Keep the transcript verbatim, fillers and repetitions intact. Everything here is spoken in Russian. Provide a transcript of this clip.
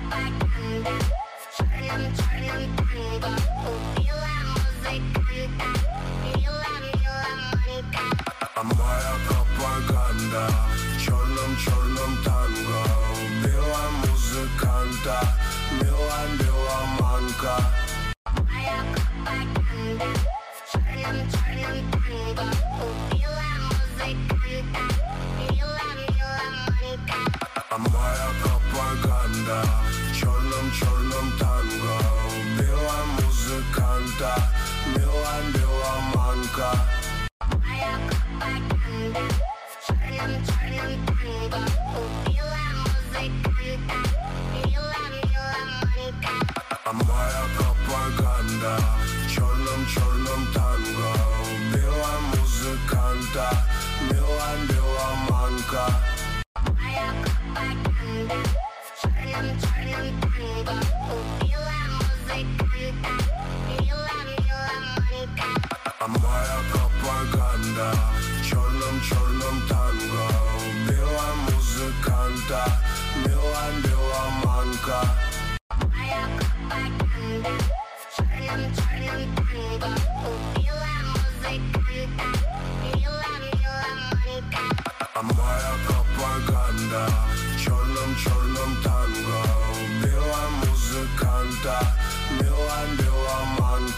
пропаганда в черном, черном танго убила музыканта. Мила, мила, манка. А моя пропаганда в черном, черном танго убила музыканта. Мила, мила, манка. Моя пропаганда в черном, черном танго убила музыканта. Мила, мила, манка. А моя пропаганда в черном, черном танго убила музыканта. Мила, мила, манка. Моя пропаганда в черном, черном танго убила музыканта. Мила, мила, манка. А моя пропаганда в черном, черном танго убила музыканта. Мила, мила, манка. Моя пропаганда в черном, черном танго убила музыканта. Мила, мила, манка. А моя пропаганда в черном, черном танго убила музыканта. Мила, мила, манка. Моя пропаганда в черном, черном танго убила музыканта. Мила, мила, манка. А моя пропаганда в черном, черном танго убила музыканта. Мила, мила,